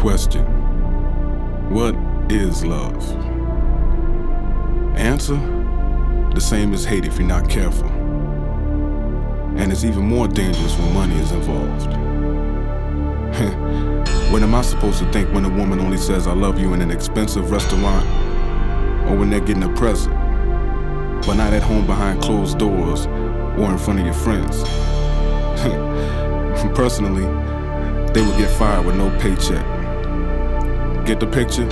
question. What is love? Answer: the same as hate if you're not careful. And it's even more dangerous when money is involved. What am I supposed to think when a woman only says I love you in an expensive restaurant, or when they're getting a present, but not at home behind closed doors or in front of your friends? Personally, they would get fired with no paycheck. Get the picture?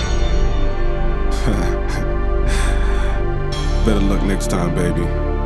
Better luck next time, baby.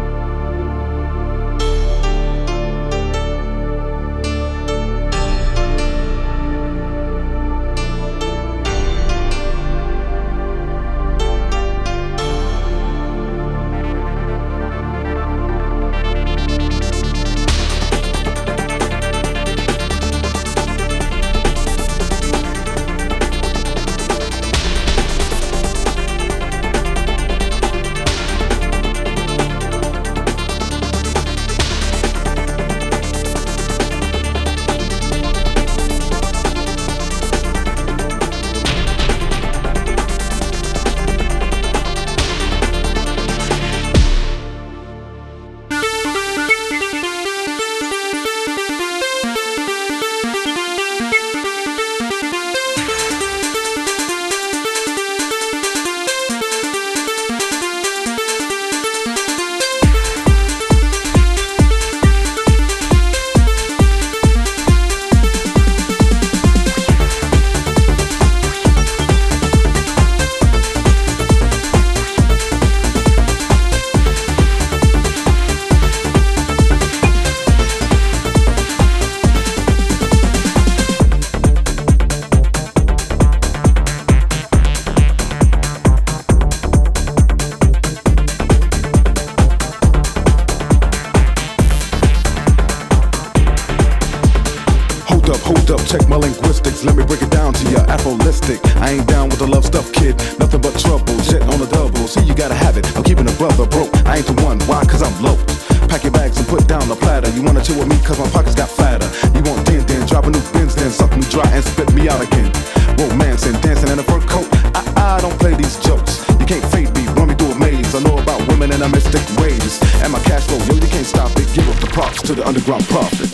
Hold up, check my linguistics. Let me break it down to you, apholistic. I ain't down with the love stuff, kid. Nothing but trouble, shit on the double. See, you gotta have it. I'm keeping a brother broke. I ain't the one, why? Cause I'm low. Pack your bags and put down the platter. You wanna chill with me cause my pockets got fatter. You want din, drop a new Benz, then suck me dry and spit me out again. Romancing, dancing in a fur coat. I don't play these jokes. You can't fade me, run me through a maze. I know about women and I mystic ways. And my cash flow, yo, you can't stop it. Give up the props to the underground prophet.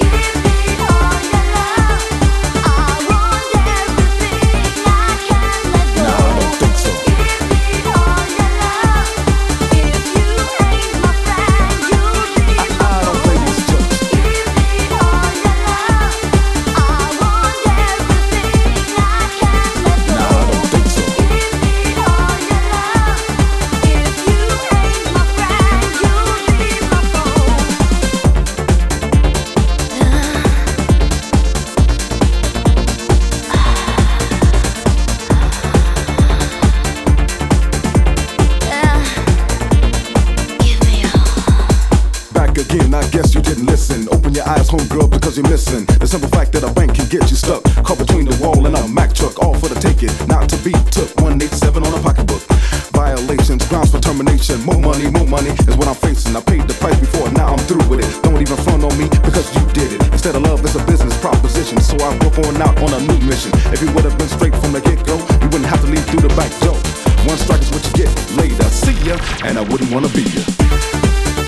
Again, I guess you didn't listen. Open your eyes, homegirl, because you're missing the simple fact that a bank can get you stuck, caught between the wall and a Mack truck, all for the taking, not to be took. 187 on a pocketbook. Violations, grounds for termination. More money is what I'm facing. I paid the price before, now I'm through with it. Don't even front on me because you did it. Instead of love, it's a business proposition. So I broke on out on a new mission. If you would have been straight from the get-go, you wouldn't have to leave through the back door. One strike is what you get later. See ya, and I wouldn't wanna be ya.